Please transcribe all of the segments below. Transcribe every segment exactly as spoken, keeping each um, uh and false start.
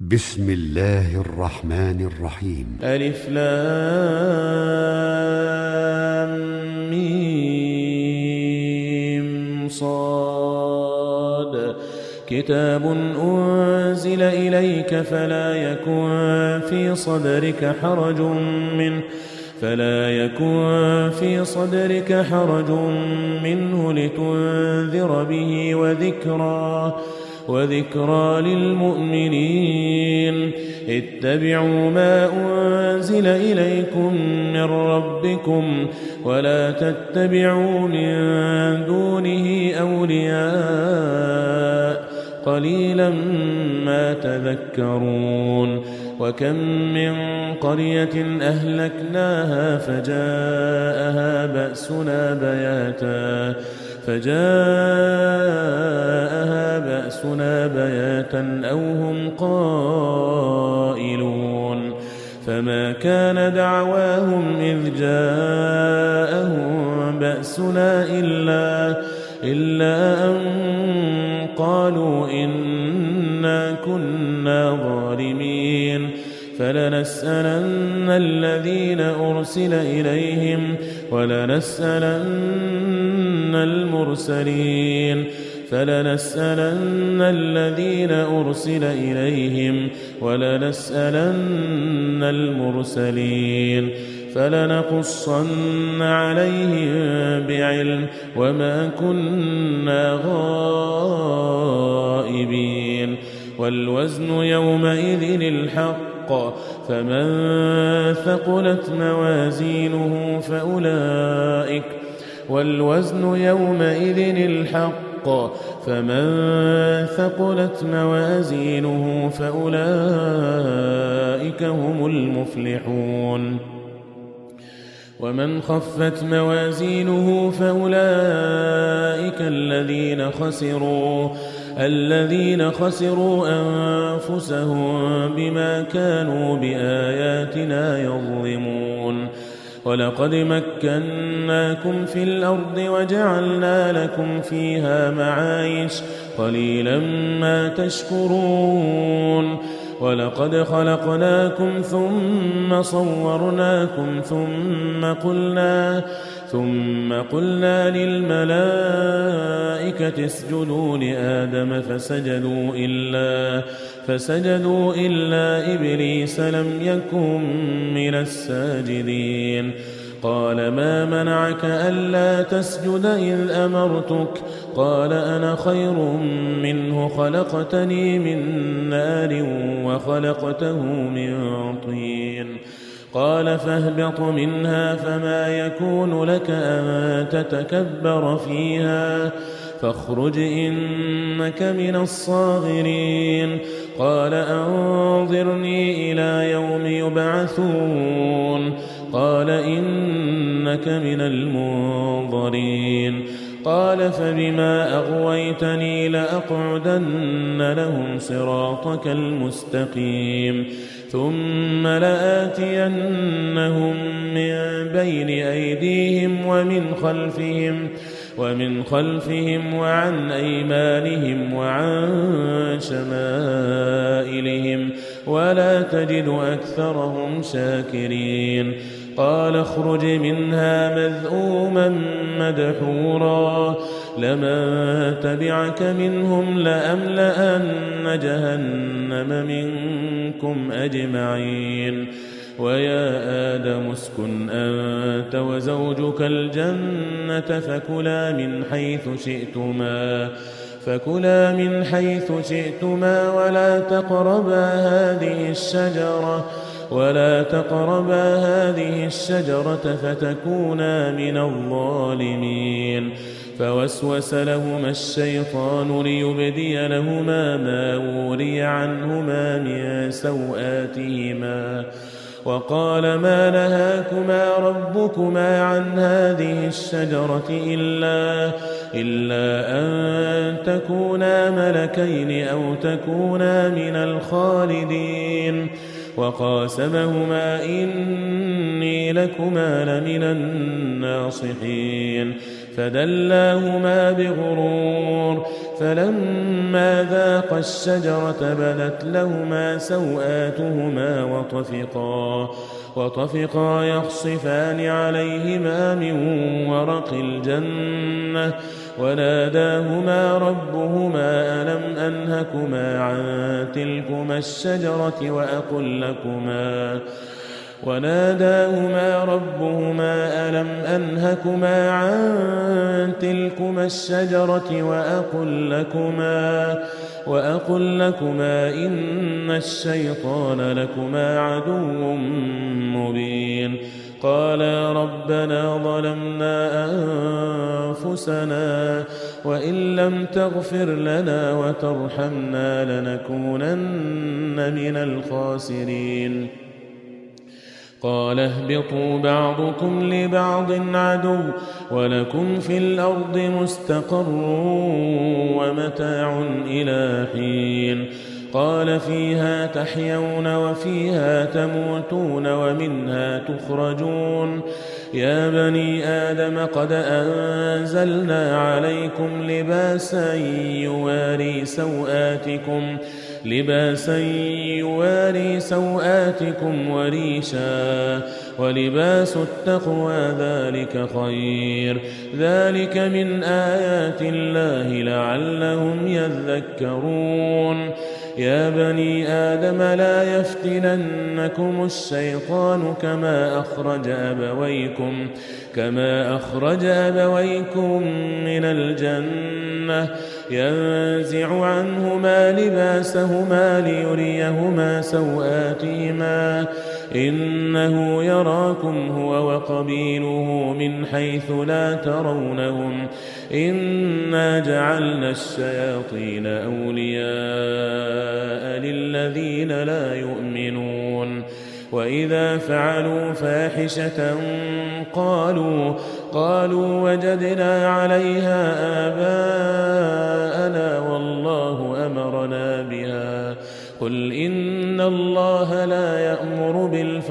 بسم الله الرحمن الرحيم. ألف لام ميم صاد كتاب أنزل إليك فلا يكن في صدرك حرج منه فلا يكن في صدرك حرج منه لتنذر به وذكرى وذكرى للمؤمنين. اتبعوا ما أنزل إليكم من ربكم ولا تتبعوا من دونه أولياء قليلا ما تذكرون. وكم من قرية أهلكناها فجاءها بأسنا بياتا فجاءها بأسنا بياتا أو هم قائلون. فما كان دعواهم إذ جاءهم بأسنا إلا, إلا أن قالوا إنا كنا ظالمين. فلنسألن الذين أرسل إليهم ولنسألن المرسلين فلنسألن الذين أرسل إليهم ولنسألن المرسلين فلنقصن عليهم بعلم وما كنا غائبين. والوزن يومئذ الحق فمن ثقلت موازينه فأولئك والوزن يومئذ الحق فمن ثقلت موازينه فأولئك هم المفلحون. ومن خفت موازينه فأولئك الذين خسروا الذين خسروا أنفسهم بما كانوا بآياتنا يظلمون. ولقد مكناكم في الأرض وجعلنا لكم فيها معايش قليلا ما تشكرون. ولقد خلقناكم ثم صورناكم ثم قلنا ثم قلنا للملائكة اسجدوا لآدم فسجدوا إلا فسجدوا إلا إبليس لم يكن من الساجدين. قال ما منعك ألا تسجد إذ أمرتك؟ قال أنا خير منه خلقتني من نار وخلقته من طين. قال فاهبط منها فما يكون لك أن تتكبر فيها فاخرج إنك من الصاغرين. قال أنظرني إلى يوم يبعثون. قال إنك من المنظرين. قال فبما أغويتني لأقعدن لهم صراطك المستقيم ثم لآتينهم من بين أيديهم ومن خلفهم ومن خلفهم وعن أيمانهم وعن شمائلهم ولا تجد أكثرهم شاكرين. قال اخرج منها مذءوما مدحورا لمن تبعك منهم لأملأن جهنم منكم أجمعين. ويا آدم اسكن أنت وزوجك الجنة فكلا من حيث شئتما فكلا من حيث شئتما ولا تقربا هذه الشجرة ولا تقربا هذه الشجرة فتكونا من الظالمين. فوسوس لهما الشيطان ليبدي لهما ما وري عنهما من سوآتهما وقال ما نهاكما ربكما عن هذه الشجرة إلا, إلا أن تكونا ملكين أو تكونا من الخالدين. وقاسمهما إني لكما لمن الناصحين. فدلاهما بغرور فلما ذاقا الشجرة بدت لهما سوآتهما وطفقا وطفقا يخصفان عليهما من ورق الجنة وناداهما ربهما ألم أنهكما عن تلكما الشجرة وأقل لكما وناداهما ربهما ألم أنهكما عن تلكما الشجرة وأقل لكما وأقل لكما إن الشيطان لكما عدو مبين قالا ربنا ظلمنا أنفسنا وإن لم تغفر لنا وترحمنا لنكونن من الخاسرين قال اهبطوا بعضكم لبعض عدو ولكم في الأرض مستقر ومتاع إلى حين قال فيها تحيون وفيها تموتون ومنها تخرجون يا بني آدم قد أنزلنا عليكم لباسا يواري سوآتكم لباسا يواري سوآتكم وريشا ولباس التقوى ذلك خير ذلك من آيات الله لعلهم يذكرون يا بني آدم لا يفتننكم الشيطان كما أخرج أبويكم كما أخرج أبويكم من الجنة ينزع عنهما لباسهما ليريهما سوآتهما إنه يراكم هو وقبيله من حيث لا ترونهم إنا جعلنا الشياطين أولياء للذين لا يؤمنون وإذا فعلوا فاحشة قالوا قالوا وجدنا عليها آباءنا والله أمرنا بها قل إن الله لا يأمر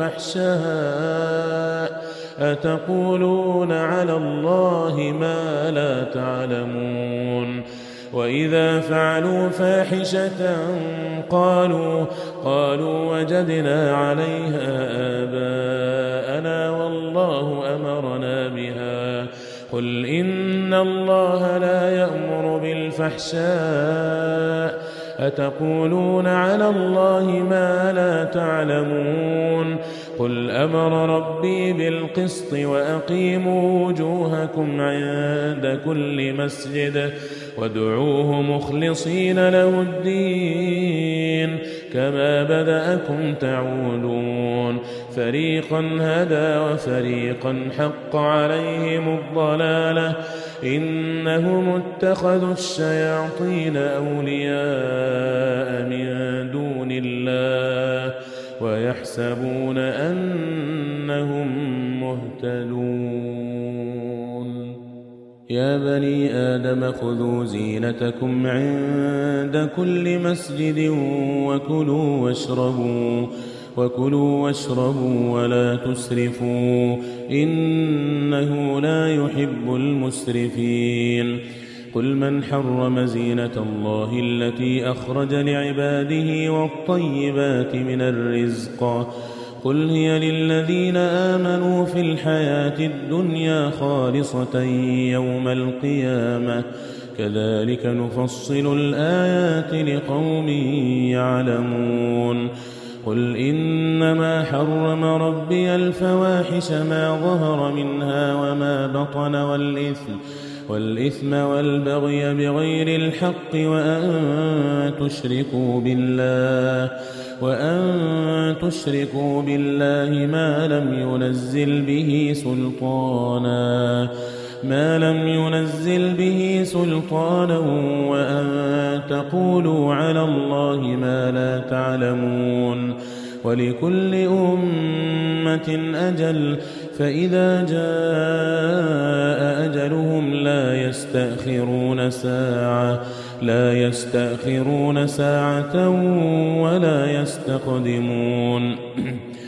بالفحشاء أتقولون على الله ما لا تعلمون وإذا فعلوا فاحشة قالوا قالوا وجدنا عليها آباءنا والله أمرنا بها قل إن الله لا يأمر بالفحشاء أتقولون على الله ما لا تعلمون قل أمر ربي بالقسط وأقيموا وجوهكم عند كل مسجد وادعوه مخلصين له الدين كما بدأكم تعودون فريقا هدى وفريقا حق عليهم الضلالة إنهم اتخذوا الشياطين أولياء من دون الله ويحسبون أنهم مهتدون يا بني آدم خذوا زينتكم عند كل مسجد وكلوا واشربوا وكلوا واشربوا ولا تسرفوا إنه لا يحب المسرفين قل من حرم زينة الله التي أخرج لعباده والطيبات من الرزق قل هي للذين آمنوا في الحياة الدنيا خالصة يوم القيامة كذلك نفصل الآيات لقوم يعلمون قل إنما حرم ربي الفواحش ما ظهر منها وما بطن والإثم والإثم والبغي بغير الحق وأن تشركوا بالله وأن تشركوا بالله ما لم ينزل به سلطانا ما لم ينزل به سلطانا وأن تقولوا على الله ما لا تعلمون ولكل أمة أجل فإذا جاء أجلهم لا يستأخرون ساعة لا يستأخرون ساعة ولا يستقدمون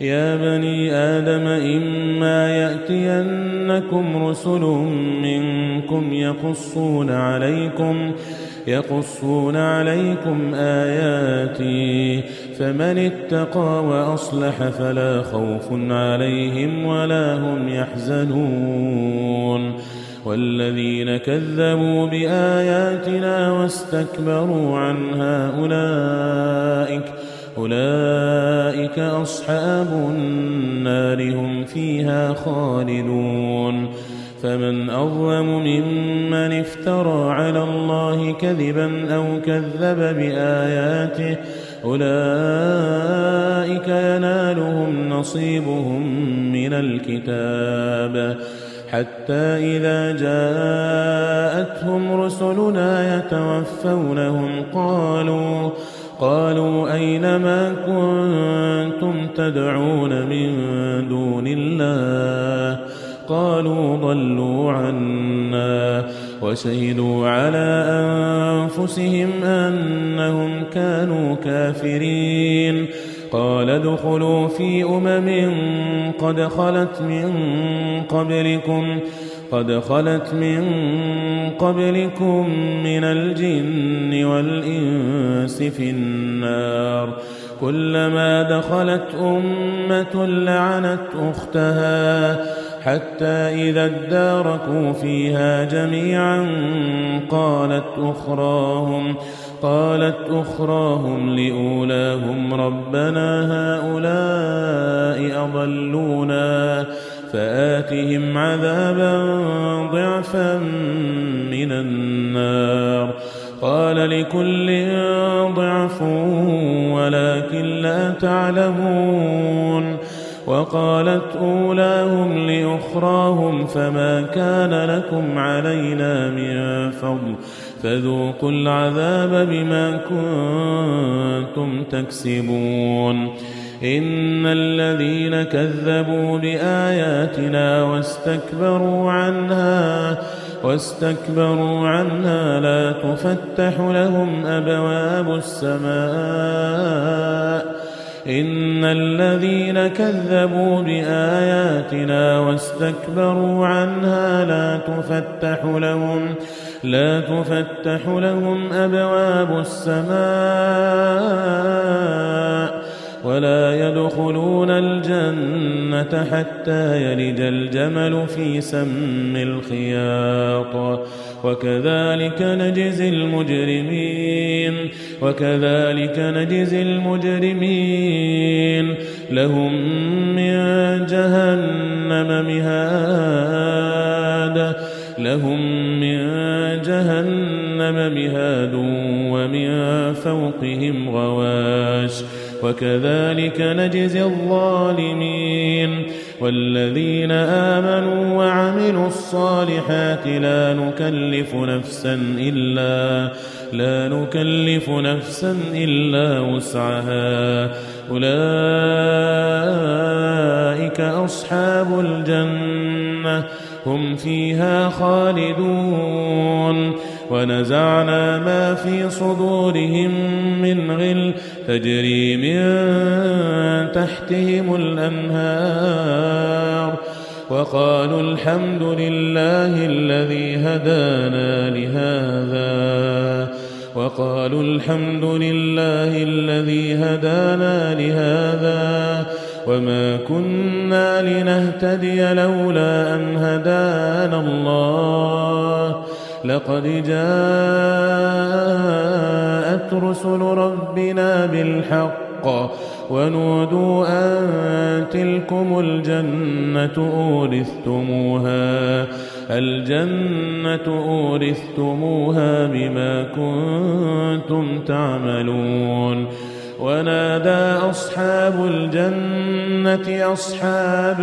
يا بني آدم إما يأتينكم رسل منكم يقصون عليكم يقصون عليكم آياتي فمن اتقى وأصلح فلا خوف عليهم ولا هم يحزنون والذين كذبوا بآياتنا واستكبروا عنها أولئك أولئك أصحاب النار هم فيها خالدون فمن أظلم ممن افترى على الله كذبا أو كذب بآياته أولئك ينالهم نصيبهم من الكتاب حتى إذا جاءتهم رسلنا يتوفونهم قالوا قالوا أين ما كنتم تدعون من دون الله قالوا ضلوا عنا وشهدوا على أنفسهم أنهم كانوا كافرين قال ادخلوا في أمم قد خلت من قبلكم قد خلت من قبلكم من الجن والإنس في النار كلما دخلت أمة لعنت أختها حتى إذا اداركوا فيها جميعا قالت أخراهم قالت أخراهم لأولاهم ربنا هؤلاء أضلونا فآتهم عذابا ضعفا من النار قال لكل ضعف ولكن لا تعلمون وقالت أولاهم لأخراهم فما كان لكم علينا من فضل فذوقوا العذاب بما كنتم تكسبون إن الذين كذبوا بآياتنا واستكبروا عنها واستكبروا عنها لا تفتح لهم أبواب السماء إن الذين كذبوا بآياتنا واستكبروا عنها لا تفتح لهم لا تفتح لهم أبواب السماء ولا يدخلون الجنة حتى يلج الجمل في سم الخياط وكذلك نجزي المجرمين وكذلك نجزي المجرمين لهم من جهنم مهاد لهم من جهنم مهاد ومن فوقهم غواش وكذلك نجزي الظالمين والذين آمنوا وعملوا الصالحات لا نكلف نفسا إلا لا نكلف نفسا إلا وسعها أولئك أصحاب الجنة هم فيها خالدون ونزعنا ما في صدورهم من غل تجري من تحتهم الأنهار وقالوا الحمد لله الذي هدانا لهذا وقالوا الحمد لله الذي هدانا لهذا وما كنا لنهتدي لولا أن هدانا الله لقد جاءت رسل ربنا بالحق ونودوا أن تلكم الجنة أورثتموها الجنة أورثتموها بما كنتم تعملون ونادى أصحاب الجنة أصحاب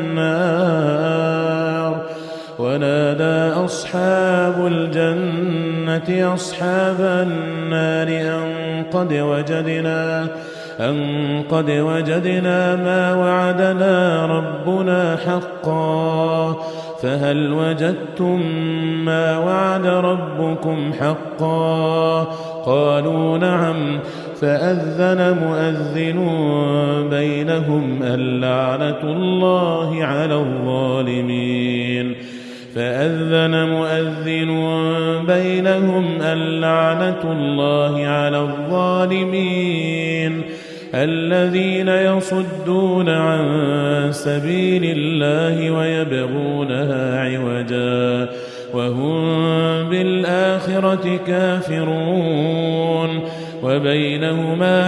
النار ونادى أصحاب الجنة أصحاب النار أن قد وجدنا أن قد وجدنا ما وعدنا ربنا حقا فهل وجدتم ما وعد ربكم حقا قالوا نعم. فأذن مؤذن بينهم اللعنة الله على الظالمين فأذن مؤذن بينهم اللعنة الله على الظالمين الذين يصدون عن سبيل الله ويبغونها عوجا وهم بالآخرة كافرون وبينهما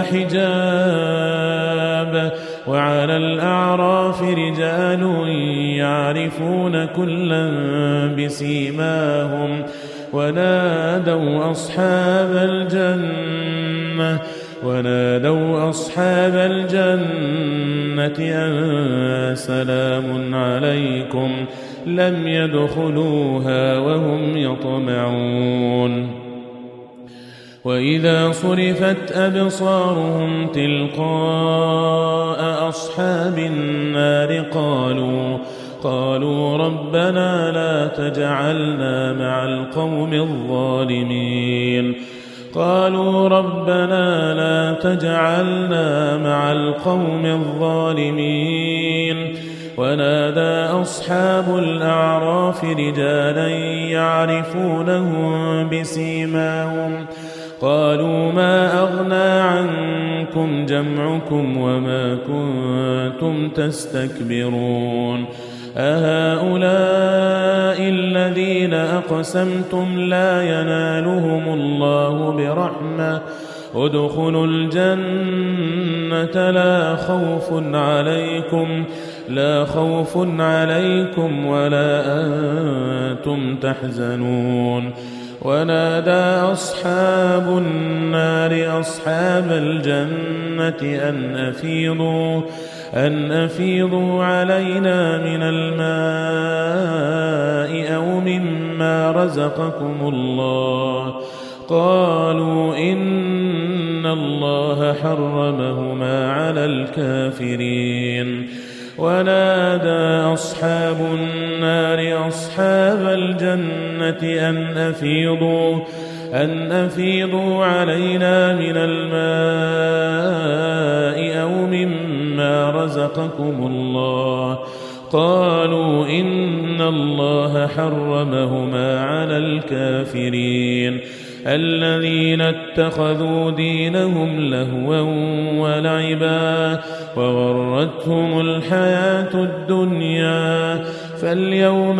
حجاب وعلى الأعراف رجال يعرفون كلا بسيماهم ونادوا أصحاب الجنة ونادوا أصحاب الجنة أن سلام عليكم لم يدخلوها وهم يطمعون وإذا صرفت أبصارهم تلقاء أصحاب النار قالوا قالوا ربنا لا تجعلنا مع القوم الظالمين قالوا ربنا لا تجعلنا مع القوم الظالمين ونادى أصحاب الأعراف رجالا يعرفونهم بسيماهم قالوا ما أغنى عنكم جمعكم وما كنتم تستكبرون أهؤلاء الذين أقسمتم لا ينالهم الله برحمة ادخلوا الجنة لا خوف عليكم لا خوف عليكم ولا أنتم تحزنون ونادى أصحاب النار أصحاب الجنة أن أفيضوا أن أفيضوا علينا من الماء أو مما رزقكم الله قالوا إن الله حرمهما على الكافرين ونادى أصحاب النار أصحاب الجنة أن أفيضوا أن أفيضوا علينا من الماء أو مما رزقكم الله قالوا إن الله حرمهما على الكافرين الذين اتخذوا دينهم لهوا ولعبا وغرتهم الحياة الدنيا فاليوم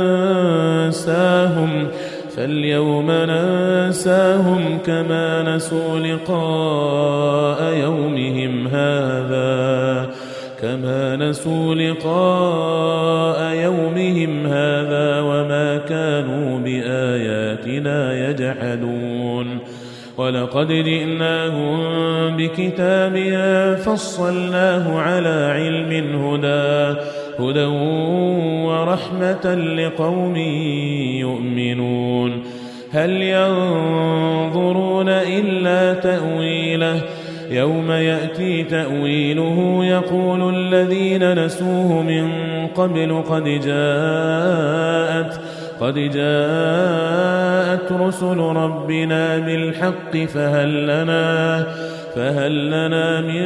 ننساهم فاليوم ننساهم كما نسوا لقاء يومهم هذا كما نسوا لقاء يومهم هذا وما كانوا بآياتنا يجحدون ولقد جئناهم بكتاب فصلناه على علم هدى هدى ورحمة لقوم يؤمنون هل ينظرون إلا تأويله يوم يأتي تأويله يقول الذين نسوه من قبل قد جاءت قد جاءت رسل ربنا بالحق فهل لنا فهل لنا من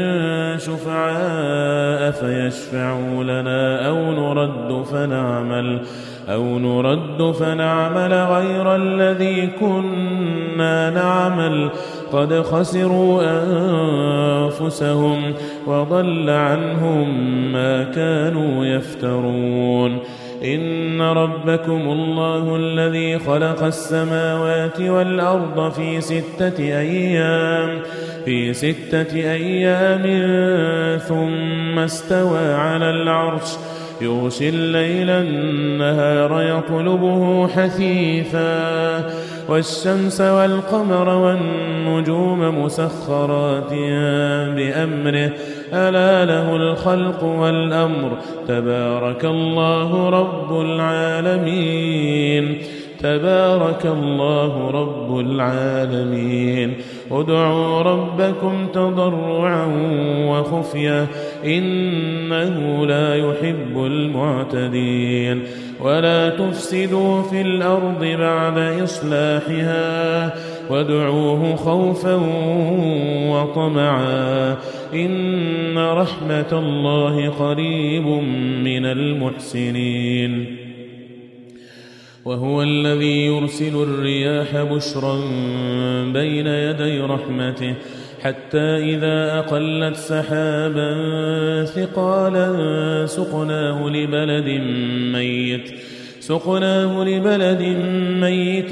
شفعاء فيشفعوا لنا أو نرد فنعمل أو نرد فنعمل غير الذي كنا نعمل قد خسروا أنفسهم وضل عنهم ما كانوا يفترون إن ربكم الله الذي خلق السماوات والأرض في ستة أيام في ستة أيام ثم استوى على العرش يغشي الليل النهار يطلبه حثيثا والشمس والقمر والنجوم مسخرات بأمره ألا له الخلق والأمر تبارك الله رب العالمين تبارك الله رب العالمين ادعوا ربكم تضرعا وخفية إنه لا يحب المعتدين ولا تفسدوا في الأرض بعد إصلاحها وادعوه خوفا وطمعا إن رحمة الله قريب من المحسنين وهو الذي يرسل الرياح بشرا بين يدي رحمته حتى إذا أقلت سحابا ثقالا سقناه لبلد ميت سقناه لبلد ميت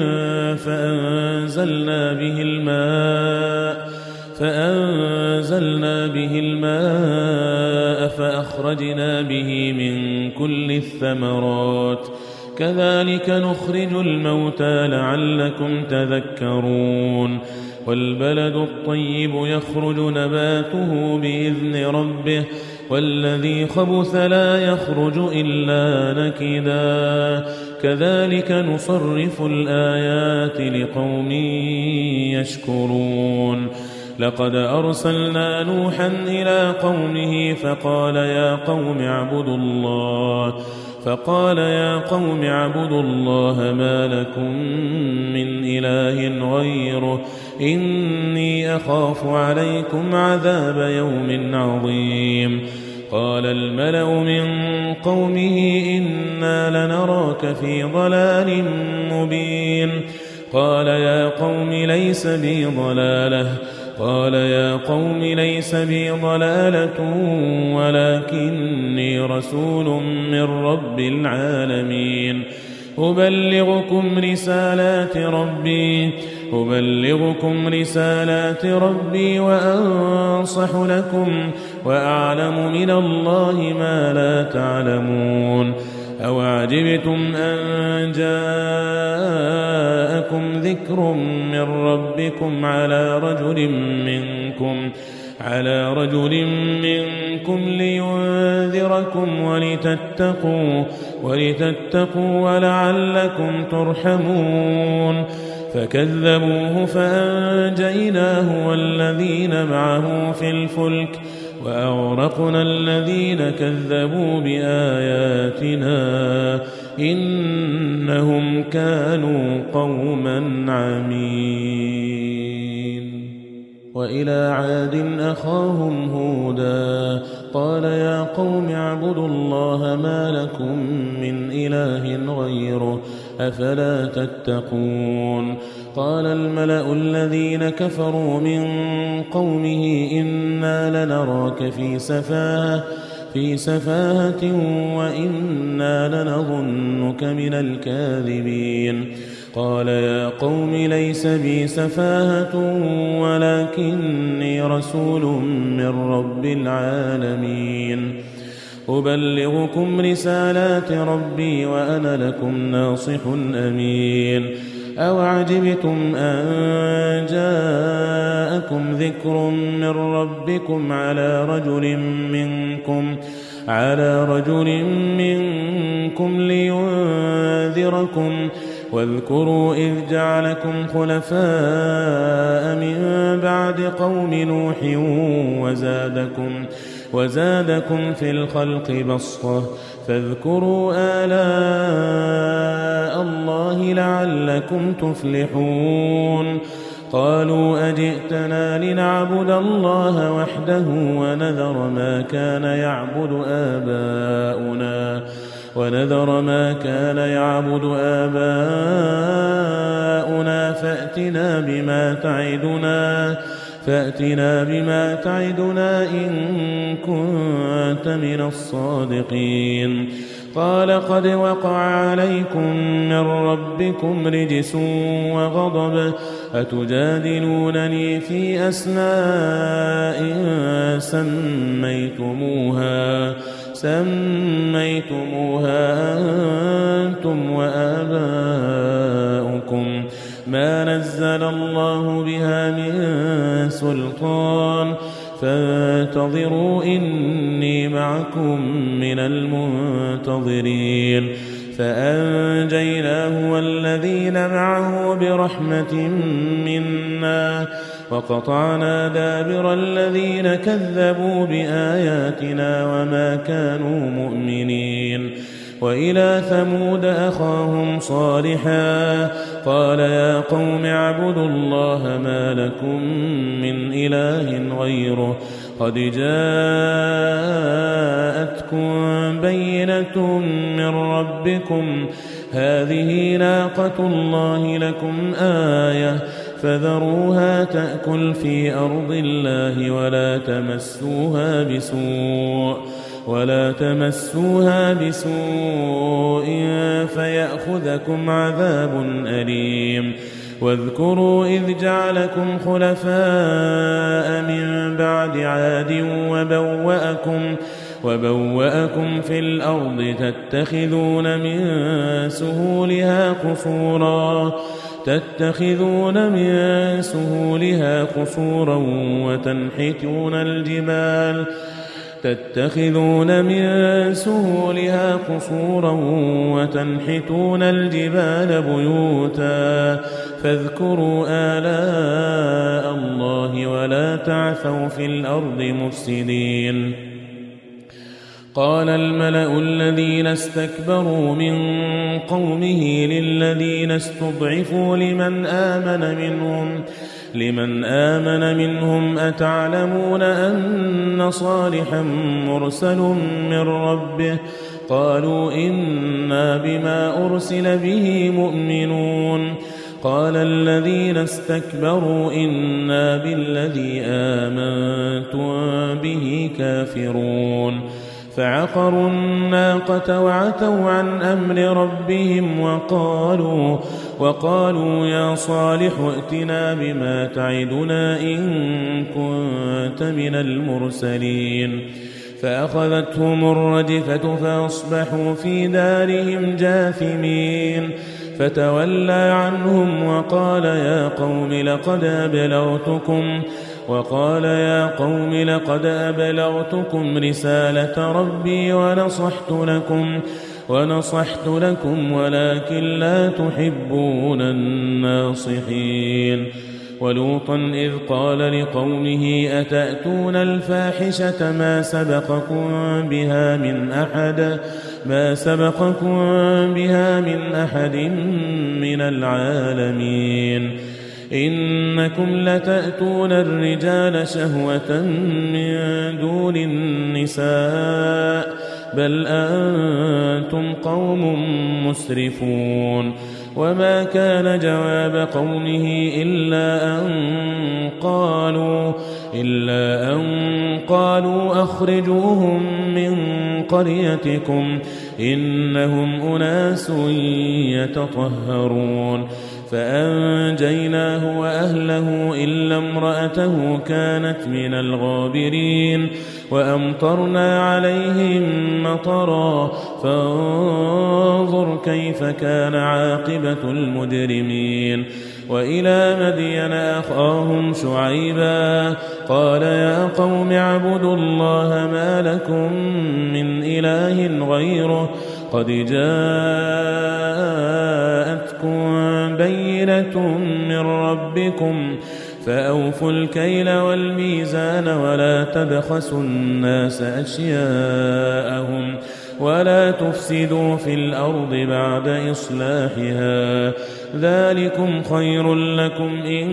فأنزلنا به الماء فأنزلنا به الماء فأخرجنا به من كل الثمرات كذلك نخرج الموتى لعلكم تذكرون والبلد الطيب يخرج نباته بإذن ربه والذي خبث لا يخرج إلا نكدا كذلك نصرف الآيات لقوم يشكرون لقد أرسلنا نوحا إلى قومه فقال يا قوم اعبدوا الله فقال يا قوم اعبدوا الله ما لكم من إله غيره إني أخاف عليكم عذاب يوم عظيم قال الملأ من قومه إنا لنراك في ضلال مبين قال يا قوم ليس بي ضلالة قال يا قوم ليس بي ضلالة ولكني رسول من رب العالمين أبلغكم رسالات ربي أبلغكم رسالات ربي وأنصح لكم وأعلم من الله ما لا تعلمون أو عجبتم أن جاءكم ذكر من ربكم على رجل منكم على رجل منكم لينذركم ولتتقوا ولتتقوا ولعلكم ترحمون فكذبوه فأنجيناه والذين معه في الفلك وأغرقنا الذين كذبوا بآياتنا إنهم كانوا قوما عمين وإلى عاد أخاهم هودا قال يا قوم اعبدوا الله ما لكم من إله غيره أفلا تتقون قال الملأ الذين كفروا من قومه إنا لنراك في سفاهة في سفاهة وإنا لنظنك من الكاذبين قال يا قوم ليس بي سفاهة ولكني رسول من رب العالمين أبلغكم رسالات ربي وأنا لكم ناصح أمين أو عجبتم أن جاءكم ذكر من ربكم على رجل منكم على رجل منكم لينذركم واذكروا إذ جعلكم خلفاء من بعد قوم نوح وزادكم وزادكم في الخلق بسطة فاذكروا آلاء الله لعلكم تفلحون قالوا أجئتنا لنعبد الله وحده ونذر ما كان يعبد آباؤنا ونذر ما كان يعبد آباؤنا فأتنا بما تعدنا فأتنا بما تعدنا إن كنت من الصادقين قال قد وقع عليكم من ربكم رجس وغضب أتجادلونني في أسماء سميتموها سميتموها أنتم وآباؤكم ما نزل الله بها من سلطان فانتظروا إني معكم من المنتظرين فأنجيناه والذين معه برحمة منا وقطعنا دابر الذين كذبوا بآياتنا وما كانوا مؤمنين وإلى ثمود أخاهم صالحا قال يا قوم اعبدوا الله ما لكم من إله غيره قد جاءتكم بينة من ربكم هذه ناقة الله لكم آية فذروها تأكل في أرض الله ولا تمسوها بسوء ولا تمسوها بسوء فيأخذكم عذاب أليم واذكروا إذ جعلكم خلفاء من بعد عاد وبوأكم وبوأكم في الأرض تتخذون من سهولها قصورا تتخذون من سهولها قصورا وتنحتون الجبال تتخذون من سهولها قصورا وتنحتون الجبال بيوتا فاذكروا آلاء الله ولا تعثوا في الأرض مفسدين قال الملأ الذين استكبروا من قومه للذين استضعفوا لمن آمن منهم لمن آمن منهم أتعلمون أن صالحا مرسل من ربه قالوا إنا بما أرسل به مؤمنون قال الذين استكبروا إنا بالذي آمنتم به كافرون فعقروا الناقة وعتوا عن أمر ربهم وقالوا وقالوا يا صالح ائتنا بما تعدنا إن كنت من المرسلين فأخذتهم الرجفة فأصبحوا في دارهم جاثمين فتولى عنهم وقال يا قوم لقد أبلغتكم وقال يا قوم لقد أبلغتكم رسالة ربي ونصحت لكم ونصحت لكم ولكن لا تحبون الناصحين ولوطا إذ قال لقومه أتأتون الفاحشة ما سبقكم بها من أحد ما سبقكم بها من أحد من العالمين إنكم لتأتون الرجال شهوة من دون النساء بل أنتم قوم مسرفون وما كان جواب قومه إلا أن قالوا إلا أن قالوا أخرجوهم من قريتكم إنهم أناس يتطهرون فأنجيناه وأهله إلا امرأته كانت من الغابرين وأمطرنا عليهم مطرا فانظر كيف كان عاقبة المجرمين وإلى مدين أخاهم شعيبا قال يا قوم اعبدوا الله ما لكم من إله غيره قد جاءتكم بينة من ربكم فأوفوا الكيل والميزان ولا تبخسوا الناس أشياءهم ولا تفسدوا في الأرض بعد إصلاحها ذلكم خير لكم إن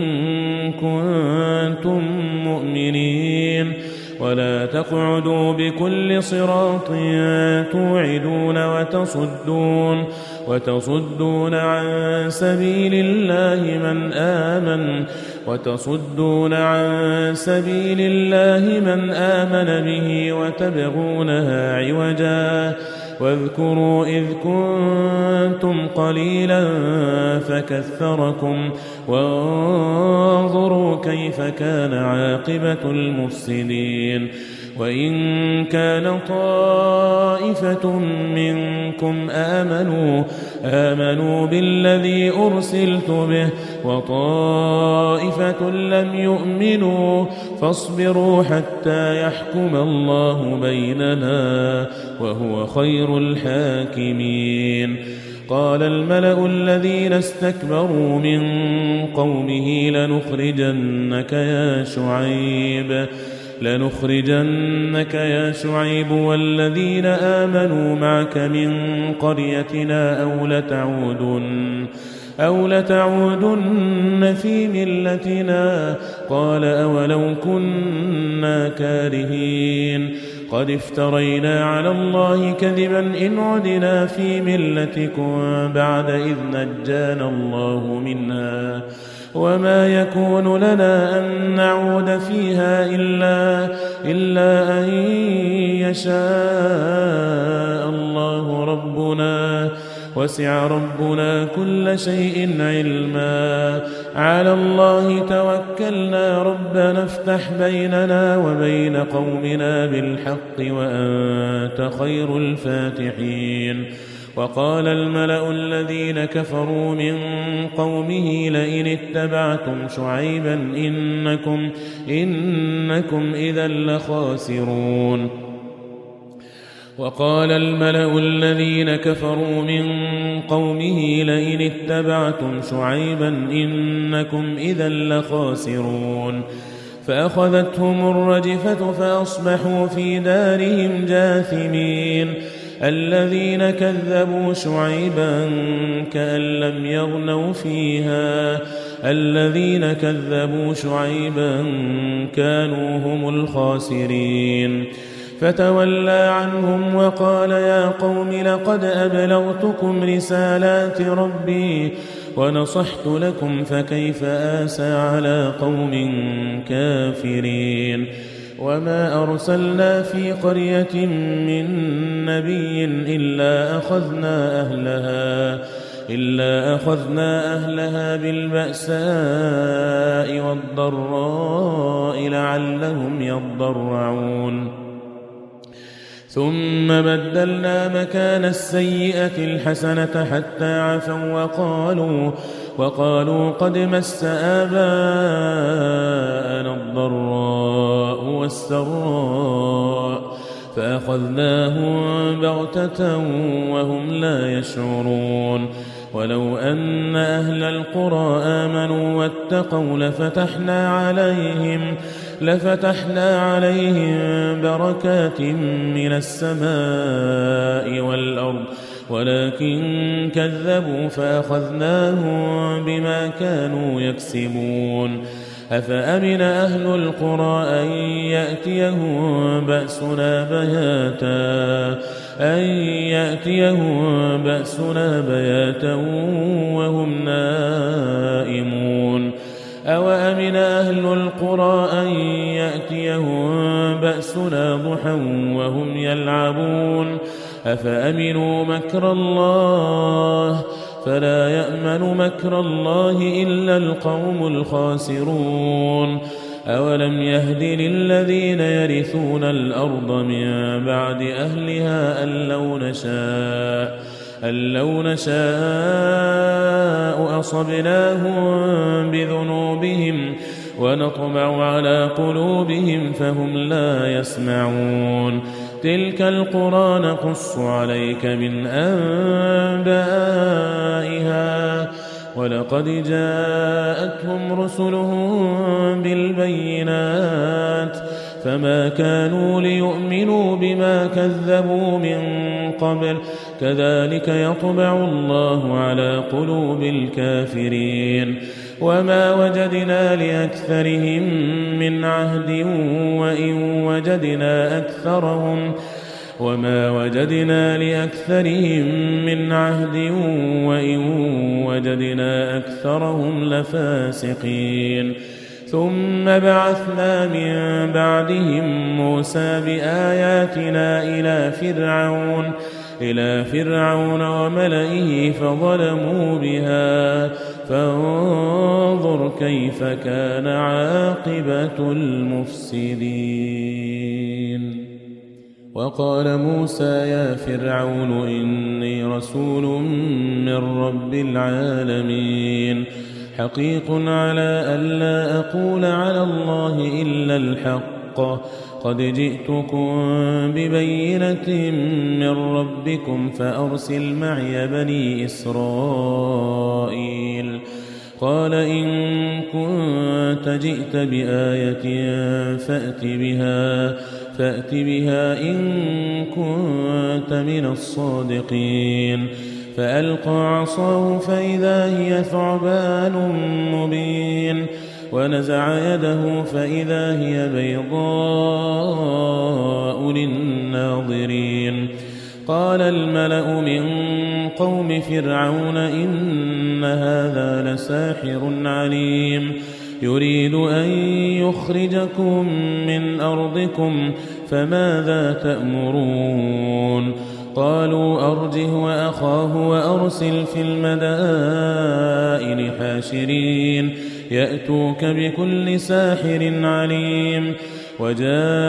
كنتم مؤمنين ولا تقعدوا بكل صراط توعدون وتصدون وتصدون عن سبيل الله من آمن وتصدون عن سبيل الله من آمن به وتبغونها عوجا واذكروا إذ كنتم قليلا فكثركم وانظروا كيف كان عاقبة المفسدين وإن كان طائفة منكم آمنوا آمنوا بالذي أرسلت به وطائفة لم يؤمنوا فاصبروا حتى يحكم الله بيننا وهو خير الحاكمين قال الملأ الذين استكبروا من قومه لنخرجنك يا شعيب لنخرجنك يا شعيب والذين آمنوا معك من قريتنا أو لتعودن أو لتعودن في ملتنا. قال أولو كنا كارهين قد افترينا على الله كذبا إن عدنا في ملتكم بعد إذ نجانا الله منها وما يكون لنا أن نعود فيها إلا, إلا أن يشاء الله ربنا وسع ربنا كل شيء علما. على الله توكلنا ربنا افتح بيننا وبين قومنا بالحق وأنت خير الفاتحين. وقال الملأ الذين كفروا من قومه لئن اتبعتم شعيبا إنكم, إنكم إذا لخاسرون. وقال الملأ الذين كفروا من قومه لئن اتبعتم شعيبا إنكم إذا لخاسرون. فأخذتهم الرجفة فأصبحوا في دارهم جاثمين. الذين كذبوا شعيبا كأن لم يغنوا فيها الذين كذبوا شعيبا كانوا هم الخاسرين. فتولى عنهم وقال يا قوم لقد أبلغتكم رسالات ربي ونصحت لكم فكيف آسى على قوم كافرين. وما أرسلنا في قرية من نبي إلا أخذنا أهلها إلا أخذنا أهلها بالبأساء والضراء لعلهم يضرعون. ثم بدلنا مكان السيئة الحسنة حتى عفوا وقالوا, وقالوا قد مس آباءنا الضراء والسراء فأخذناهم بغتة وهم لا يشعرون. ولو أن أهل القرى آمنوا واتقوا لفتحنا عليهم لفتحنا عليهم بركات من السماء والأرض ولكن كذبوا فأخذناهم بما كانوا يكسبون. أفأمن أهل القرى أن يأتيهم بأسنا بياتا أن يأتيهم بأسنا بياتا وهم نائمون. أوأمن أهل القرى أن يأتيهم بأسنا ضحى وهم يلعبون. أفأمنوا مكر الله فلا يأمن مكر الله إلا القوم الخاسرون. أولم يهد للذين يرثون الأرض من بعد أهلها أن لو نشاء أن لو نشاء أصبناهم بذنوبهم ونطبع على قلوبهم فهم لا يسمعون. تلك القرى نقص عليك من أنبائها ولقد جاءتهم رسلهم بالبينات فما كانوا ليؤمنوا بما كذبوا من قبل كذلك يطبع الله على قلوب الكافرين. وما وجدنا لأكثرهم من عهد وإن وجدنا أكثرهم وما وجدنا لأكثرهم من عهد وإن وجدنا أكثرهم لفاسقين. ثم بعثنا من بعدهم موسى بآياتنا إلى فرعون إلى فرعون وملئه فظلموا بها فانظر كيف كان عاقبة المفسدين. وقال موسى يا فرعون إني رسول من رب العالمين حقيق على ألا أقول على الله إلا الحق قد جئتكم ببينة من ربكم فأرسل معي بني إسرائيل قال إن كنت جئت بآية فأت بها فأت بها إن كنت من الصادقين فألقى عصاه فإذا هي ثعبان مبين ونزع يده فإذا هي بيضاء للناظرين قال الملأ من قوم فرعون إن هذا لساحر عليم يريد أن يخرجكم من أرضكم فماذا تأمرون قالوا أرجه وأخاه وأرسل في المدائن حاشرين يأتوك بكل ساحر عليم وجاء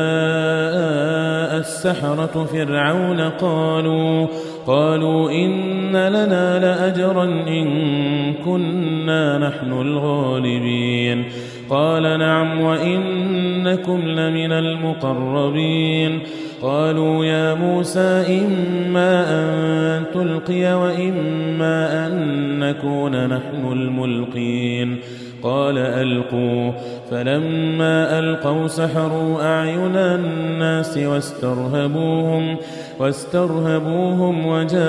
السحرة فرعون قالوا قالوا إن لنا لأجرا إن كنا نحن الغالبين قال نعم وإنكم لمن المقربين قالوا يا موسى إما أن تلقي وإما أن نكون نحن الملقين قال ألقوا فلما ألقوا سحروا أعين الناس واسترهبوهم واسترهبوهم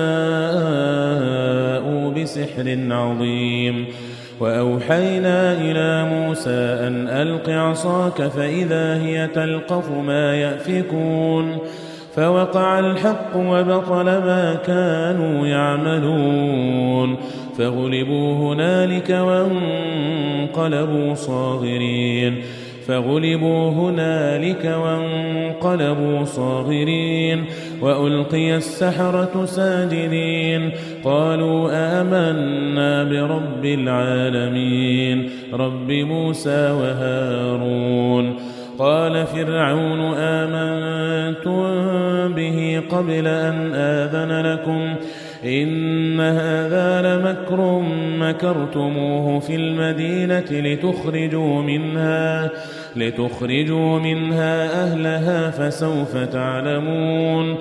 وجاءوا بسحر عظيم وأوحينا إلى موسى أن ألق عصاك فإذا هي تلقف ما يأفكون فوقع الحق وبطل ما كانوا يعملون فغلبوا هنالك وانقلبوا صاغرين فغلبوا هنالك وانقلبوا صاغرين وألقي السحرة ساجدين قالوا آمنا برب العالمين رب موسى وهارون قال فرعون آمنتم به قبل أن آذن لكم إن هذا لمكر مكرتموه في المدينة لتخرجوا منها لتخرجوا منها أهلها فسوف تعلمون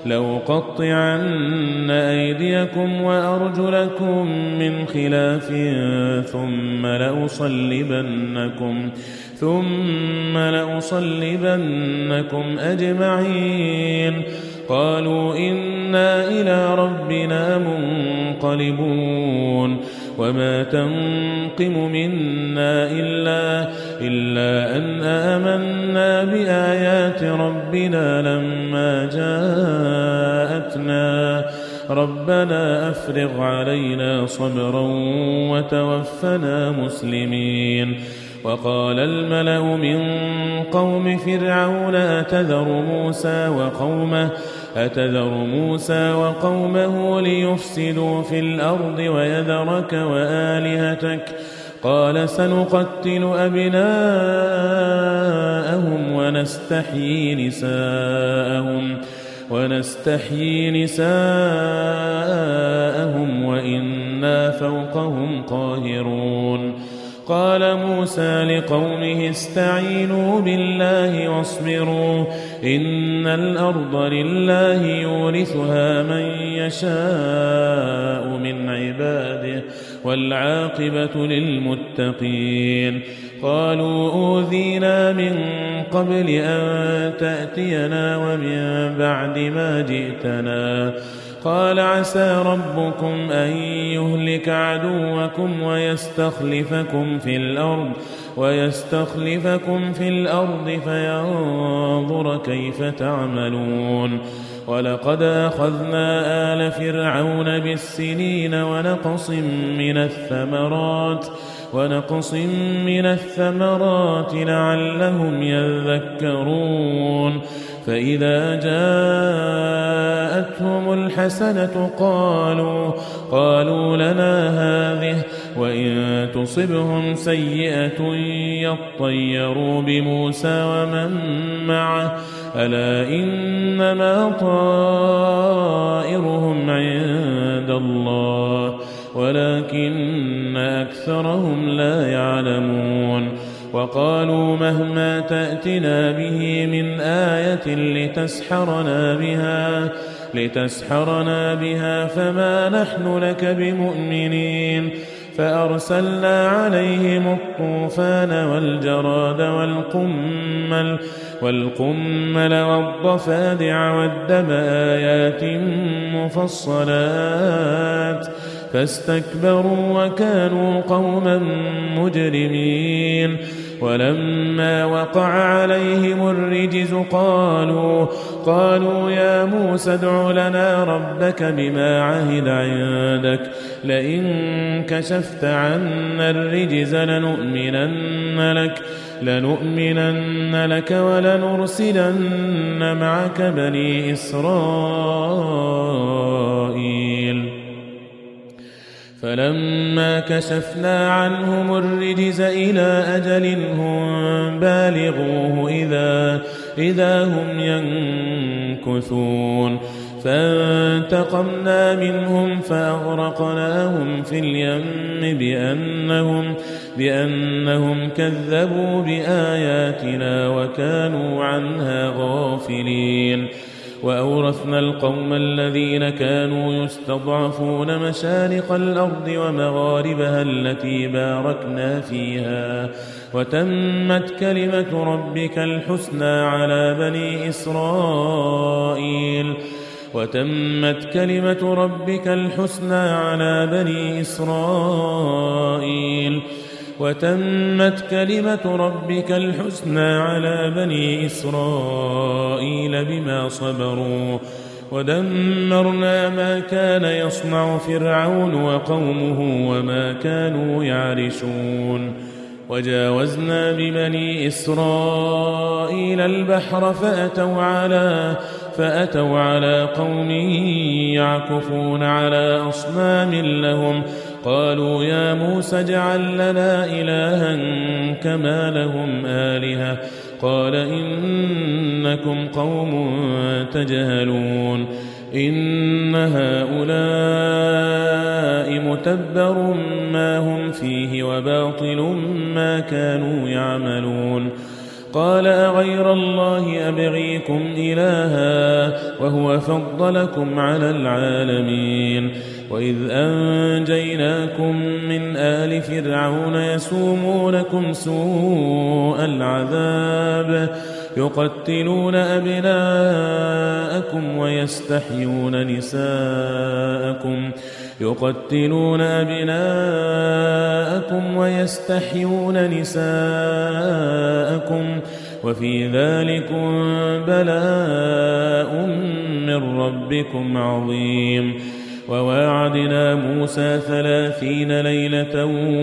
لأقطعن أيديكم وأرجلكم من خلاف ثم لأصلبنكم ثم لأصلبنكم أجمعين قالوا إنا إلى ربنا منقلبون وما تنقم منا إلا, إلا أن آمنا بآيات ربنا لما جاءتنا ربنا أفرغ علينا صبرا وتوفنا مسلمين وقال الملأ من قوم فرعون أتذر موسى وقومه أتذر موسى وقومه ليفسدوا في الأرض ويذرك وآلهتك قال سنقتل أبناءهم ونستحيي نساءهم ونستحيي نساءهم وإنا فوقهم قاهرون قال موسى لقومه استعينوا بالله واصبروا إن الأرض لله يورثها من يشاء من عباده والعاقبة للمتقين قالوا أوذينا من قبل أن تأتينا ومن بعد ما جئتنا قال عسى ربكم أن يهلك عدوكم ويستخلفكم في الأرض ويستخلفكم في الأرض فينظر كيف تعملون ولقد أخذنا آل فرعون بالسنين ونقص من الثمرات ونقص من الثمرات لعلهم يذكرون فإذا جاءتهم الحسنة قالوا قالوا لنا هذه وإن تصبهم سيئة يطيروا بموسى ومن معه ألا إنما طائرهم عند الله ولكن أكثرهم لا يعلمون وقالوا مهما تأتنا به من آية لتسحرنا بها لتسحرنا بها فما نحن لك بمؤمنين فأرسلنا عليهم الطوفان والجراد والقمل والقمل والضفادع والدم آيات مفصلات فاستكبروا وكانوا قوما مجرمين. ولما وقع عليهم الرجز قالوا قالوا يا موسى ادع لنا ربك بما عهد عندك لئن كشفت عنا الرجز لنؤمنن لك لنؤمنن لك ولنرسلن معك بني إسرائيل. فلما كشفنا عنهم الرجز إلى أجل هم بالغوه إذا, إذا هم ينكثون فانتقمنا منهم فأغرقناهم في اليم بأنهم, بأنهم كذبوا بآياتنا وكانوا عنها غافلين. وأورثنا القوم الذين كانوا يستضعفون مشارق الأرض ومغاربها التي باركنا فيها وتمت كلمة ربك الحسنى على بني إسرائيل وتمت كلمة ربك الحسنى على بني إسرائيل وتمت كلمة ربك الحسنى على بني إسرائيل بما صبروا ودمرنا ما كان يصنع فرعون وقومه وما كانوا يعرشون. وجاوزنا ببني إسرائيل البحر فأتوا على فأتوا على قوم يعكفون على أصنام لهم قالوا يا موسى اجعل لنا إلها كما لهم آلهة قال إنكم قوم تجهلون إن هؤلاء متبر ما هم فيه وباطل ما كانوا يعملون. قال أغير الله أبغيكم إلها وهو فضلكم على العالمين. وإذ أنجيناكم من آل فرعون يسومونكم سوء العذاب يقتلون أبناءكم ويستحيون نساءكم يقتلون أبناءكم ويستحيون نساءكم وفي ذلكم بلاء من ربكم عظيم. وواعدنا موسى ثلاثين ليلة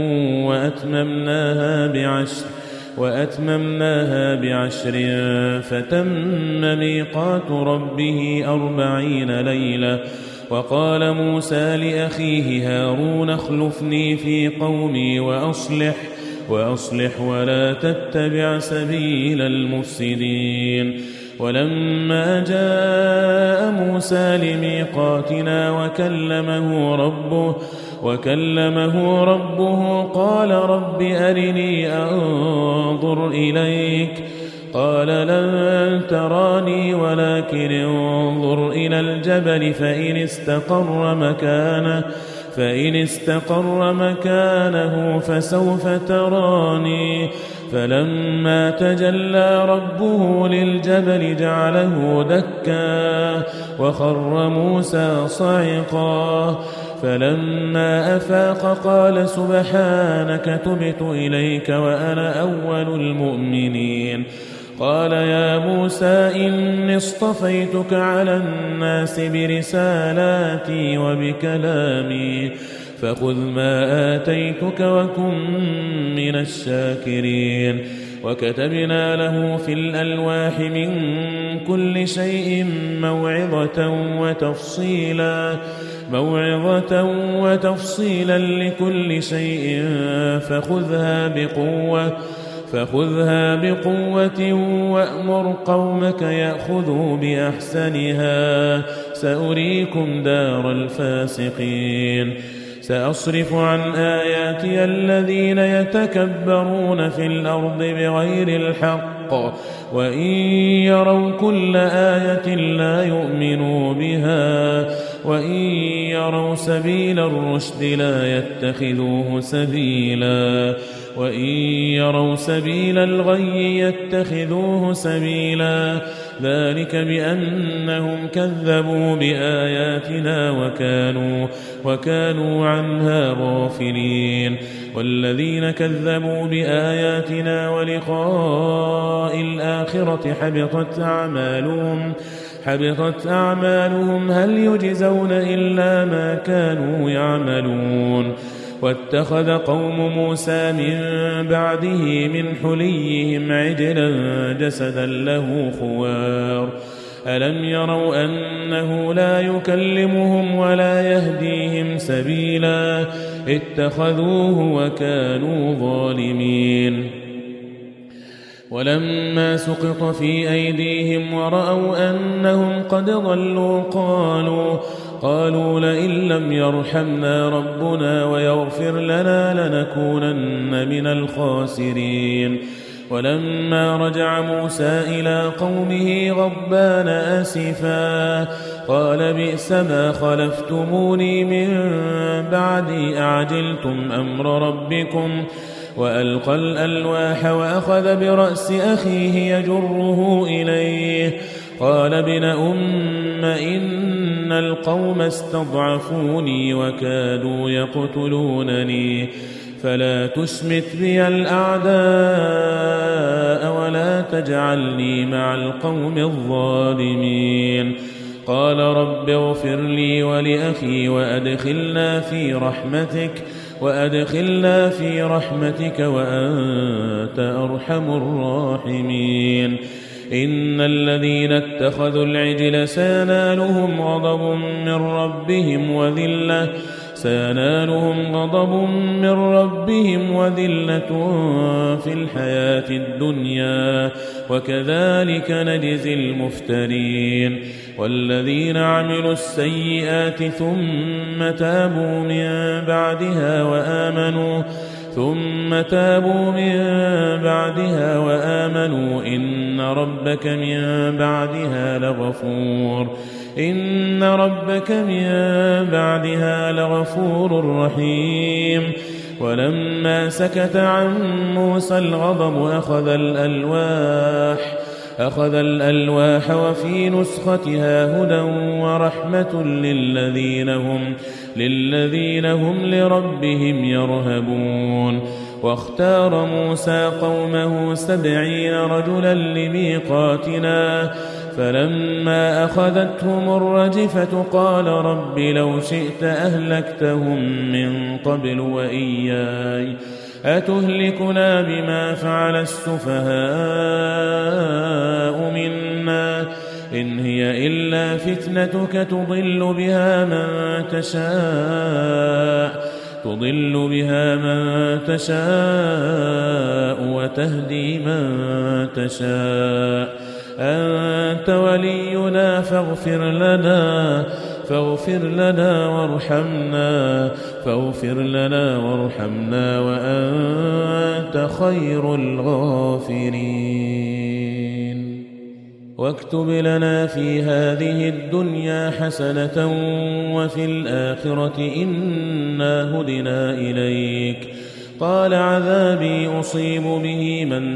وأتممناها بعشر وأتممناها بعشر فتم ميقات ربه أربعين ليلة. وقال موسى لأخيه هارون اخلفني في قومي وأصلح وأصلح ولا تتبع سبيل المفسدين. ولما جاء موسى لميقاتنا وكلمه ربه وكلمه ربه قال رب أرني أنظر إليك قال لن تراني ولكن انظر إلى الجبل فإن استقر مكانه فإن استقر مكانه فسوف تراني. فلما تجلى ربه للجبل جعله دكا وخر موسى صعقا. فلما أفاق قال سبحانك تبت إليك وأنا أول المؤمنين. قال يا موسى إني اصطفيتك على الناس برسالاتي وبكلامي فخذ ما آتيتك وكن من الشاكرين. وكتبنا له في الألواح من كل شيء موعظة وتفصيلا موعظة وتفصيلا لكل شيء فخذها بقوة فخذها بقوة وأمر قومك يأخذوا بأحسنها سأريكم دار الفاسقين. سأصرف عن آياتي الذين يتكبرون في الأرض بغير الحق وإن يروا كل آية لا يؤمنوا بها وإن يروا سبيل الرشد لا يتخذوه سبيلا وإن يروا سبيل الغي يتخذوه سبيلا ذلك بأنهم كذبوا بآياتنا وكانوا, وكانوا عنها غافلين والذين كذبوا بآياتنا ولقاء الآخرة حبطت أعمالهم حبطت أعمالهم هل يجزون إلا ما كانوا يعملون واتخذ قوم موسى من بعده من حليهم عجلا جسدا له خوار ألم يروا أنه لا يكلمهم ولا يهديهم سبيلا اتخذوه وكانوا ظالمين ولما سقط في أيديهم ورأوا أنهم قد ضلوا قالوا قالوا لئن لم يرحمنا ربنا ويغفر لنا لنكونن من الخاسرين ولما رجع موسى إلى قومه غضبان آسفا قال بئس ما خلفتموني من بعدي أعجلتم أمر ربكم وألقى الألواح وأخذ برأس أخيه يجره إليه قال ابن أم إن القوم استضعفوني وكادوا يقتلونني فلا تشمت بي الأعداء ولا تجعلني مع القوم الظالمين قال رب اغفر لي ولأخي وأدخلنا في رحمتك وأدخلنا في رحمتك وأنت أرحم الراحمين إن الذين اتخذوا العجل سينالهم غضب من ربهم وذلة سينالهم غضب من ربهم وذلة في الحياة الدنيا وكذلك نجزي المفترين والذين عملوا السيئات ثم تابوا من بعدها وآمنوا ثم تابوا من بعدها وآمنوا إن ربك من بعدها لغفور إن ربك من بعدها لغفور رحيم ولما سكت عن موسى الغضب أخذ الألواح أخذ الألواح وفي نسختها هدى ورحمة للذين هم للذين هم لربهم يرهبون واختار موسى قومه سبعين رجلا لميقاتنا فلما أخذتهم الرجفة قال رب لو شئت أهلكتهم من قبل وإياي أتهلكنا بما فعل السفهاء منا إن هي إلا فتنتك تضل بها من تشاء تضل بها من تشاء وتهدي من تشاء أنت ولينا فاغفر لنا فاغفر لنا وارحمنا فاغفر لنا وارحمنا وأنت خير الغافرين واكتب لنا في هذه الدنيا حسنة وفي الآخرة إنا هدنا إليك قال عذابي أصيب به من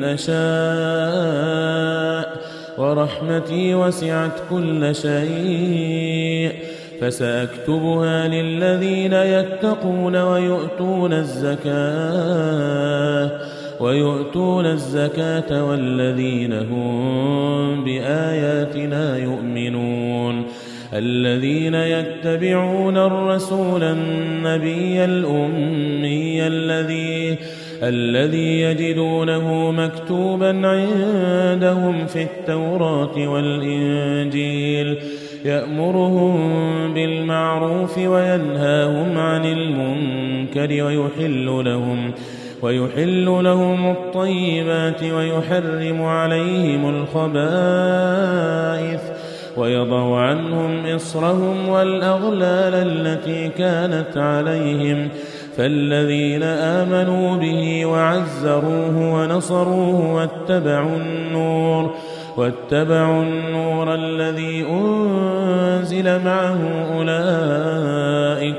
أشاء ورحمتي وسعت كل شيء فسأكتبها للذين يتقون ويؤتون الزكاة ويؤتون الزكاة والذين هم بآياتنا يؤمنون الذين يتبعون الرسول النبي الأمي الذي الذي يجدونه مكتوبا عندهم في التوراة والإنجيل يأمرهم بالمعروف وينهاهم عن المنكر ويحل لهم ويحل لهم الطيبات ويحرم عليهم الخبائث ويضع عنهم إصرهم والأغلال التي كانت عليهم فالذين آمنوا به وعزروه ونصروه واتبعوا النور واتبعوا النور الذي أنزل أرسل معه أولئك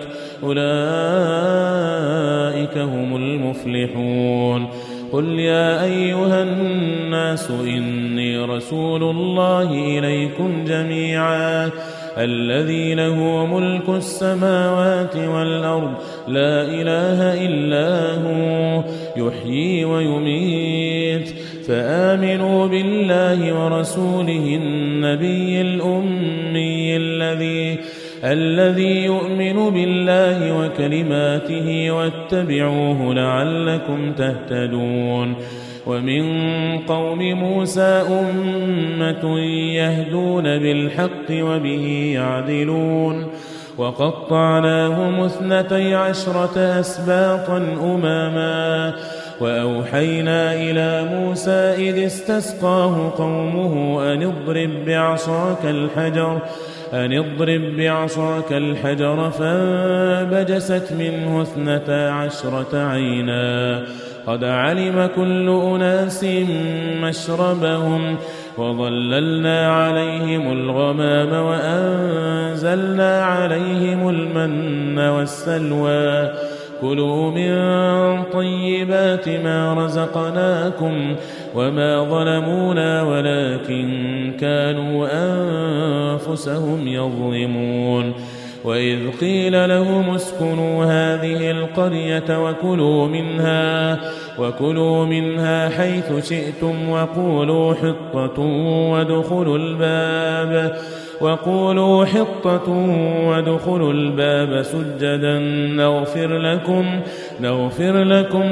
أولئك هم المفلحون. قل يا أيها الناس إني رسول الله إليكم جميعا الذي له ملك السماوات والأرض لا إله إلا هو يحيي ويميت فآمنوا بالله ورسوله النبي الأمي الذي الذي يؤمن بالله وكلماته واتبعوه لعلكم تهتدون. ومن قوم موسى أمة يهدون بالحق وبه يعدلون وقطعناهم اثنتي عشرة أسباطا أمما وأوحينا إلى موسى إذ استسقاه قومه أن اضرب بعصاك الحجر أن اضرب بعصاك الحجر فانبجست منه اثنتا عشرة عينا قد علم كل أناس مشربهم وظللنا عليهم الغمام وأنزلنا عليهم المن والسلوى كلوا من طيبات ما رزقناكم وما ظلمونا ولكن كانوا أنفسهم يظلمون. وإذ قيل لهم اسكنوا هذه القرية وكلوا منها وكلوا منها حيث شئتم وقولوا حطة وادخلوا الباب وقولوا حطة وادخلوا الباب سجدا نغفر لكم نغفر لكم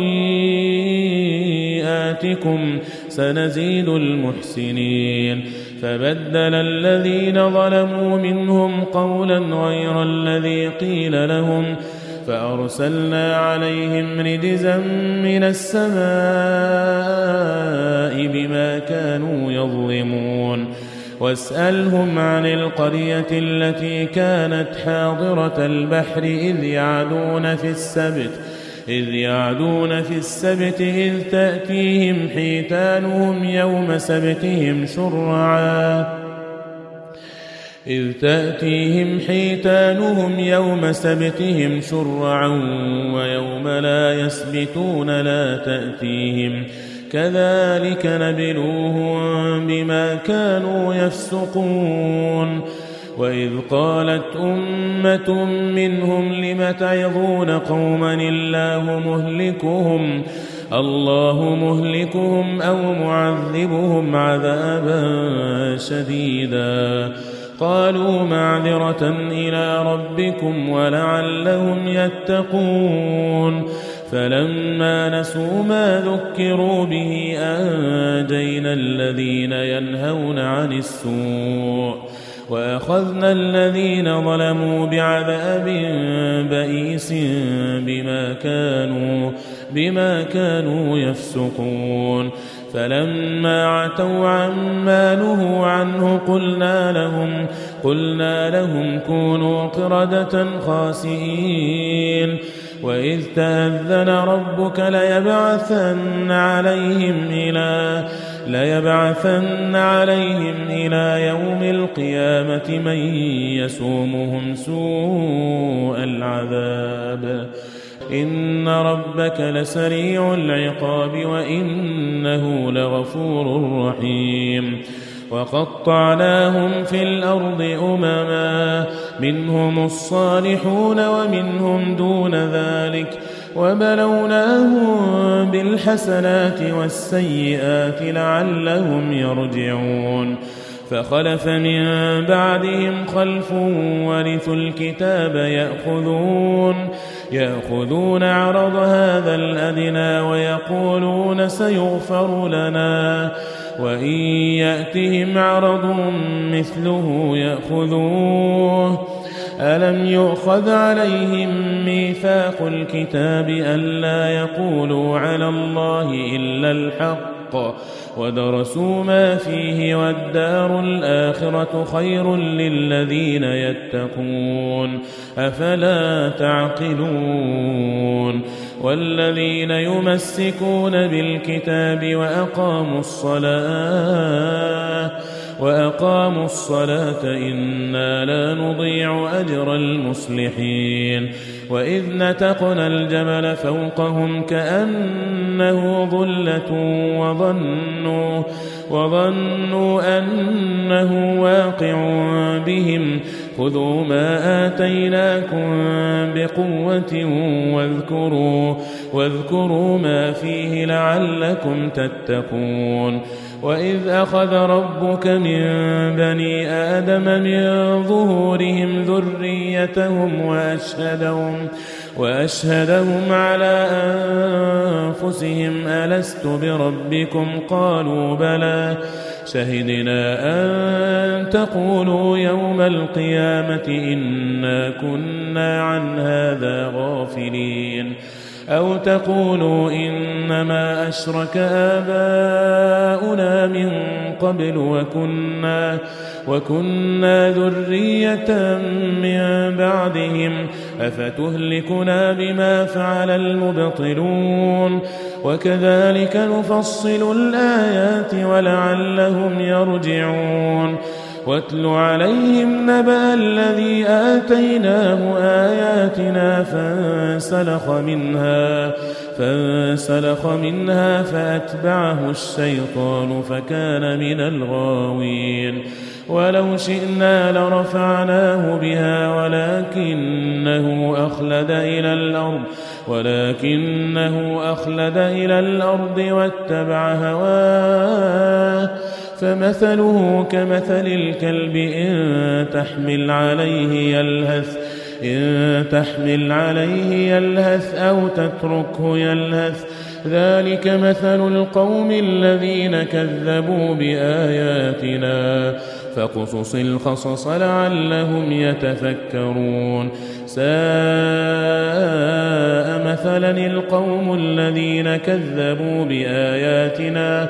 خطيئاتكم سنزيد المحسنين. فبدل الذين ظلموا منهم قولا غير الذي قيل لهم فأرسلنا عليهم رجزا من السماء بما كانوا يظلمون. واسألهم عن القرية التي كانت حاضرة البحر إذ يعدون في السبت إذ يعدون في السبت إذ تأتيهم حيتانهم يوم سبتهم شرعا إذ تأتيهم حيتانهم يوم سبتهم شرعا ويوم لا يسبتون لا تأتيهم كذلك نبلوهم بما كانوا يفسقون. وإذ قالت أمة منهم لم تعظون قوما الله مهلكهم الله مهلكهم أو معذبهم عذابا شديدا قالوا معذرة إلى ربكم ولعلهم يتقون. فلما نسوا ما ذكروا به أنجينا الذين ينهون عن السوء وأخذنا الذين ظلموا بعذاب بئيس بما كانوا بما كانوا يفسقون. فلما عتوا عما نهوا عنه قلنا لهم قلنا لهم كونوا قردة خاسئين. وإذ تأذن ربك ليبعثن عليهم إلى ليبعثن عليهم إلى يوم القيامة من يسومهم سوء العذاب إن ربك لسريع العقاب وإنه لغفور رحيم. وقطعناهم في الأرض أمما منهم الصالحون ومنهم دون ذلك وبلوناهم بالحسنات والسيئات لعلهم يرجعون. فخلف من بعدهم خلف ورثوا الكتاب يأخذون يأخذون عرض هذا الأدنى ويقولون سيغفر لنا وإن يأتهم عرض مثله يأخذوه. ألم يؤخذ عليهم ميثاق الكتاب ألا يقولوا على الله إلا الحق ودرسوا ما فيه والدار الآخرة خير للذين يتقون أفلا تعقلون. والذين يمسكون بالكتاب وأقاموا الصلاة وأقاموا الصلاة إنا لا نضيع أجر المصلحين وإذ نتقنا الجبل فوقهم كأنه ظلة وظنوا, وظنوا أنه واقع بهم خذوا ما آتيناكم بقوة واذكروا, واذكروا ما فيه لعلكم تتقون وإذ أخذ ربك من بني آدم من ظهورهم ذريتهم وأشهدهم, وأشهدهم على أنفسهم ألست بربكم قالوا بلى شهدنا أن تقولوا يوم القيامة إنا كنا عن هذا غافلين أو تقولوا إنما أشرك آباؤنا من قبل وكنا, وكنا ذرية من بعدهم أفتهلكنا بما فعل المبطلون وكذلك نفصل الآيات ولعلهم يرجعون واتل عليهم نبأ الذي آتيناه آياتنا فانسلخ منها, فانسلخ منها فأتبعه الشيطان فكان من الغاوين ولو شئنا لرفعناه بها ولكنه أخلد إلى الأرض ولكنه أخلد إلى الأرض واتبع هواه فمثله كمثل الكلب إن تحمل عليه يلهث إن تحمل عليه يلهث أو تتركه يلهث ذلك مثل القوم الذين كذبوا بآياتنا فاقصص القصص لعلهم يتفكرون ساء مثلا القوم الذين كذبوا بآياتنا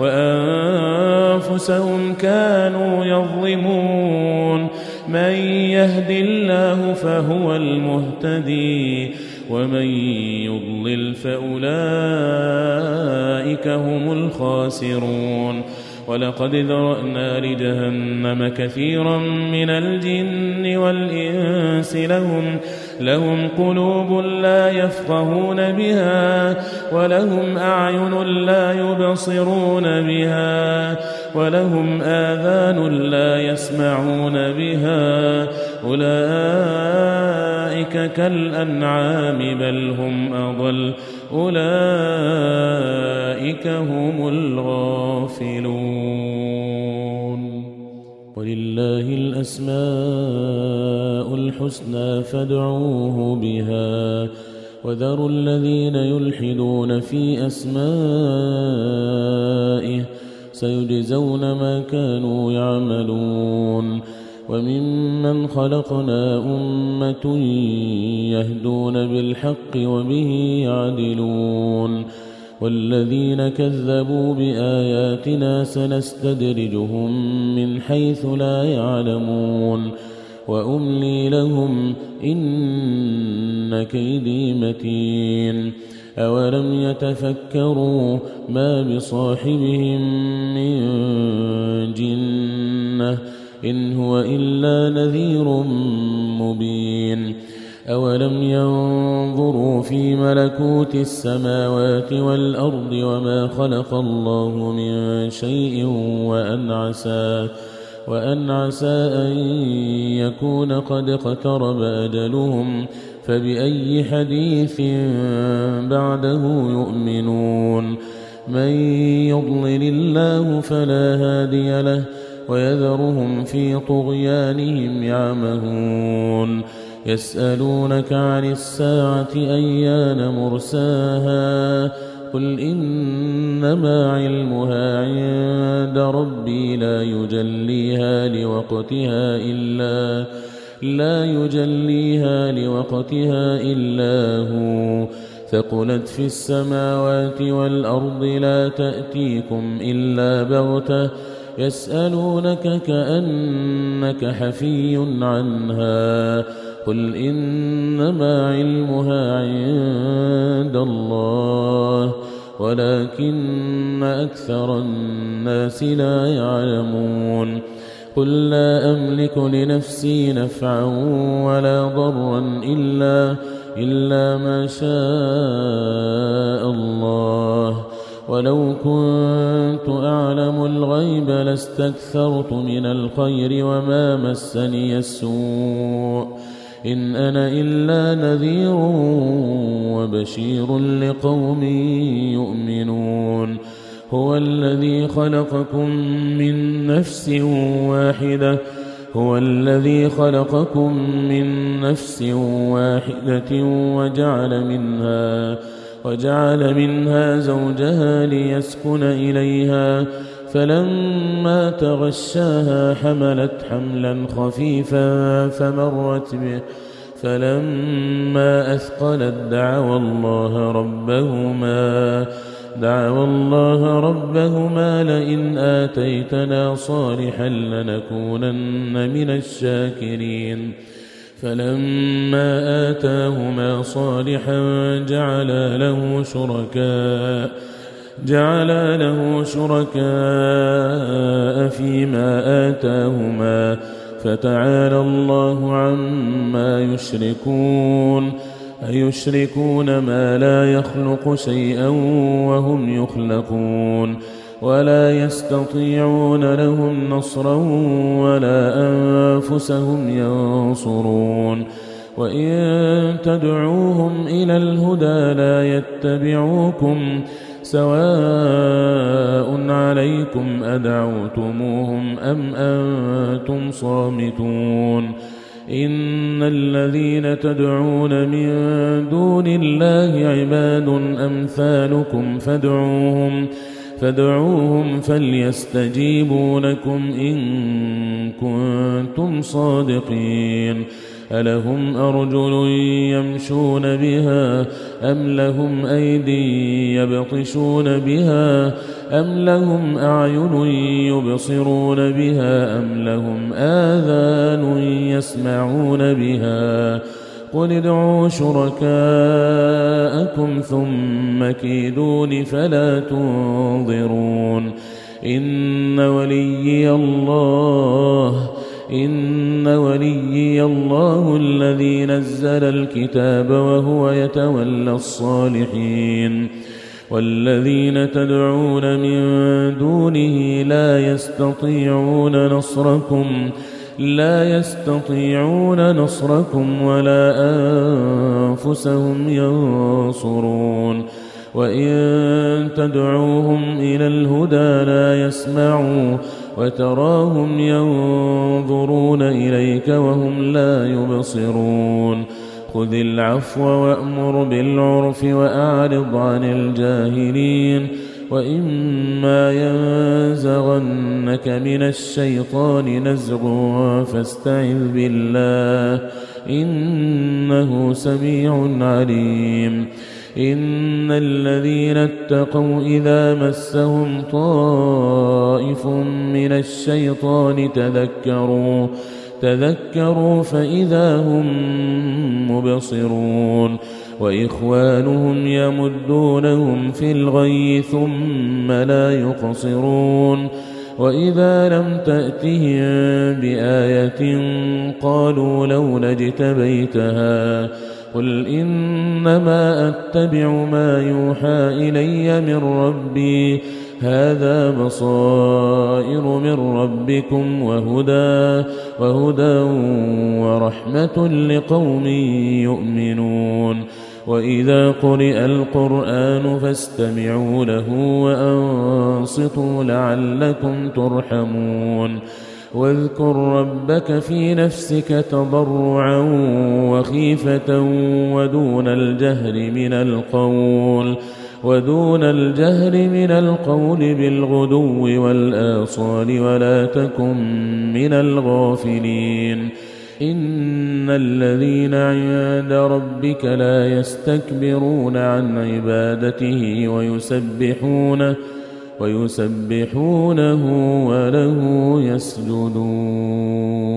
وأنفسهم كانوا يظلمون من يهد الله فهو المهتدي ومن يضلل فأولئك هم الخاسرون ولقد ذرأنا لجهنم كثيرا من الجن والإنس لهم, لهم قلوب لا يفقهون بها ولهم أعين لا يبصرون بها ولهم آذان لا يسمعون بها أولئك كالأنعام بل هم أضل أولئك هم الغافلون ولله الأسماء الحسنى فادعوه بها وذروا الذين يلحدون في أسمائه سيجزون ما كانوا يعملون وممن خلقنا أمة يهدون بالحق وبه يعدلون والذين كذبوا بآياتنا سنستدرجهم من حيث لا يعلمون وأملي لهم إن كيدي متين أولم يتفكروا ما بصاحبهم من جنة إن هو إلا نذير مبين أولم ينظروا في ملكوت السماوات والأرض وما خلق الله من شيء وأن عسى, وأن عسى أن يكون قد اقترب أجلهم فبأي حديث بعده يؤمنون من يضلل الله فلا هادي له ويذرهم في طغيانهم يعمهون يسألونك عن الساعة أيان مرساها قل إنما علمها عند ربي لا يجليها لوقتها إلا لا يجليها لوقتها إلا هو ثقلت في السماوات والأرض لا تأتيكم إلا بغتة يسألونك كأنك حفي عنها قل إنما علمها عند الله ولكن أكثر الناس لا يعلمون قل لا أملك لنفسي نفعا ولا ضرا إلا, إلا ما شاء الله ولو كنت أعلم الغيب لاستكثرت من الخير وما مسني السوء إن أنا إلا نذير وبشير لقوم يؤمنون هو الذي خلقكم من نفس واحدة هو الذي خلقكم من نفس واحدة وجعل منها وجعل منها زوجها ليسكن إليها فلما تغشاها حملت حملا خفيفا فمرت به فلما أثقلت دعوا الله ربهما دعوا الله ربهما لئن آتيتنا صالحا لنكونن من الشاكرين فلما آتاهما صالحا جعل له شركاء جعل له شركاء فيما آتاهما فتعالى الله عما يشركون أيشركون ما لا يخلق شيئا وهم يخلقون ولا يستطيعون لهم نصرا ولا أنفسهم ينصرون وإن تدعوهم إلى الهدى لا يتبعوكم سواء عليكم أدعوتموهم أم أنتم صامتون إن الذين تدعون من دون الله عباد أمثالكم فادعوهم فادعوهم فليستجيبوا لكم إن كنتم صادقين ألهم أرجل يمشون بها أم لهم أيدي يبطشون بها أم لهم أعين يبصرون بها أم لهم آذان يسمعون بها قل ادعوا شركاءكم ثم كيدون فلا تنظرون إن وليي الله إن وليي الله الذي نزل الكتاب وهو يتولى الصالحين والذين تدعون من دونه لا يستطيعون نصركم لا يستطيعون نصركم ولا أنفسهم ينصرون وإن تدعوهم إلى الهدى لا يسمعوا وتراهم ينظرون إليك وهم لا يبصرون خذ العفو وأمر بالعرف وأعرض عن الجاهلين وإما ينزغنك من الشيطان نزغ فاستعذ بالله إنه سميع عليم إن الذين اتقوا إذا مسهم طائف من الشيطان تذكروا تذكروا فإذا هم مبصرون وإخوانهم يمدونهم في الغي ثم لا يقصرون وإذا لم تأتهم بآية قالوا لولا اجتبيتها قل إنما أتبع ما يوحى إلي من ربي هذا بصائر من ربكم وهدى وهدى ورحمة لقوم يؤمنون وإذا قرئ القرآن فاستمعوا له وأنصتوا لعلكم ترحمون واذكر ربك في نفسك تضرعا وخيفة ودون الجهر من القول ودون الجهر من القول بالغدو والآصال ولا تكن من الغافلين إن الذين عند ربك لا يستكبرون عن عبادته ويسبحونه ويسبحونه وله يسجدون